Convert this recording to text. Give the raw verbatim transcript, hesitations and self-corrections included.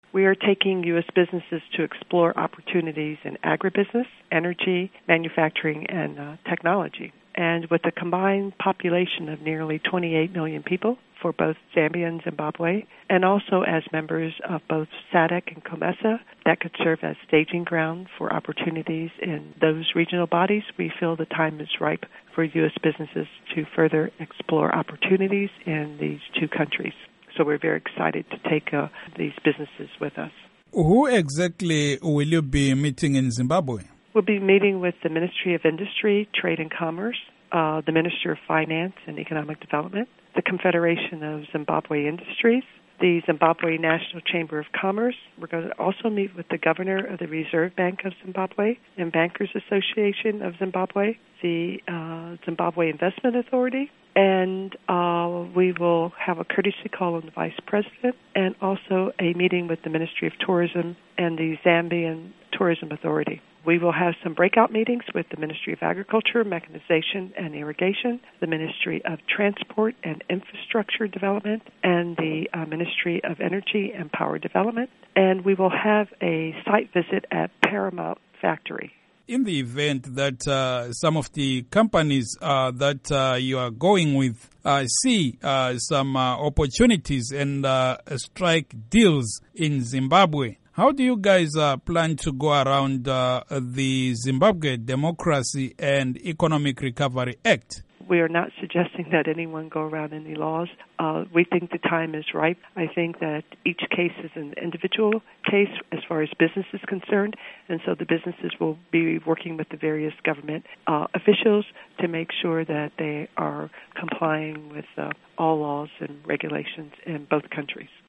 We are taking U S businesses to explore opportunities in agribusiness, energy, manufacturing, and uh, technology. And with a combined population of nearly twenty-eight million people for both Zambia and Zimbabwe, and also as members of both SADC and COMESA, that could serve as staging ground for opportunities in those regional bodies, we feel the time is ripe for U S businesses to further explore opportunities in these two countries. So we're very excited to take uh, these businesses with us. Who exactly will you be meeting in Zimbabwe? We'll be meeting with the Ministry of Industry, Trade and Commerce, uh, the Minister of Finance and Economic Development, the Confederation of Zimbabwe Industries, the Zimbabwe National Chamber of Commerce. We're going to also meet with the Governor of the Reserve Bank of Zimbabwe and Bankers Association of Zimbabwe, the uh, Zimbabwe Investment Authority, and uh, we will have a courtesy call on the Vice President and also a meeting with the Ministry of Tourism and the Zambian Tourism Authority. We will have some breakout meetings with the Ministry of Agriculture, Mechanization, and Irrigation, the Ministry of Transport and Infrastructure Development, and the uh, Ministry of Energy and Power Development. And we will have a site visit at Paramount Factory. In the event that uh, some of the companies uh, that uh, you are going with uh, see uh, some uh, opportunities and uh, strike deals in Zimbabwe, how do you guys uh, plan to go around uh, the Zimbabwe Democracy and Economic Recovery Act? We are not suggesting that anyone go around any laws. Uh, we think the time is ripe. I think that each case is an individual case as far as business is concerned, and so the businesses will be working with the various government uh, officials to make sure that they are complying with uh, all laws and regulations in both countries.